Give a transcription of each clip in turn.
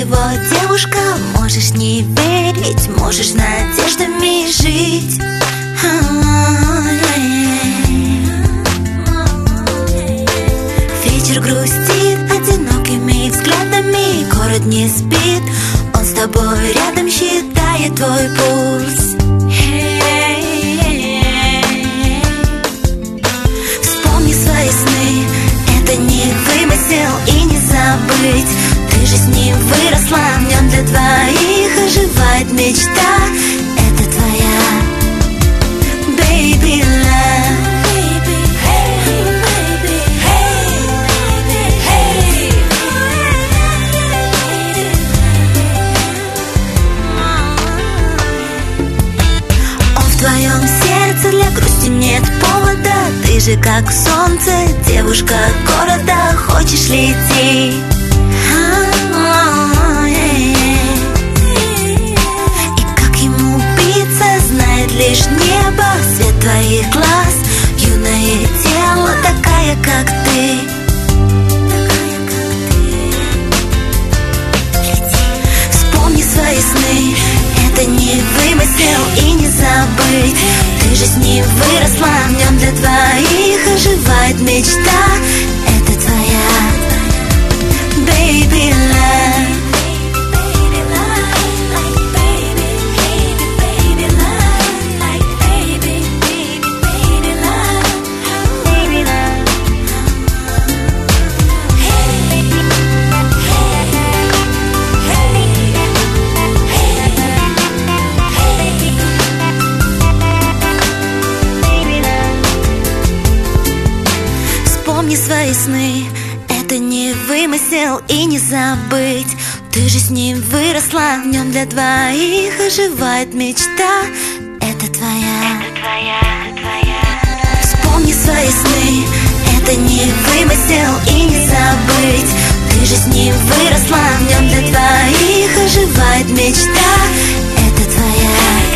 его девушка. Можешь не верить, можешь надеждами жить. Вечер грустит одинокими взглядами, город не спит, он с тобой рядом, считает твой пульс. Вспомни свои сны, это не вымысел и не забыть. Ты же с ним выросла, в нем для двоих оживает мечта. Это твоя baby love. В твоем сердце для грусти нет повода. Ты же как солнце, девушка города. Хочешь лететь? И как ему убиться, знает лишь небо. Свет твоих глаз, юное тело, такая как ты. Вспомни свои сны, это не вымысел и не забыть. Ты же с ним выросла, в нем для двоих оживает мечта. Это твоя baby love. Вспомни свои сны, это не вымысел и не забыть. Ты же с ним выросла, в нем для двоих оживает мечта. Это твоя. Вспомни свои сны, это не вымысел и не забыть. Ты же с ним выросла, в нем для двоих оживает мечта. Это твоя.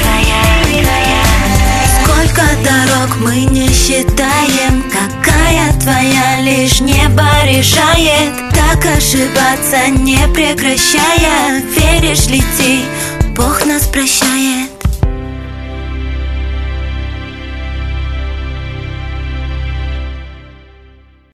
Сколько дорог мы не считаем, какая твоя, лишь небо решает. Так ошибаться не прекращая, веришь, лети, Бог нас прощает.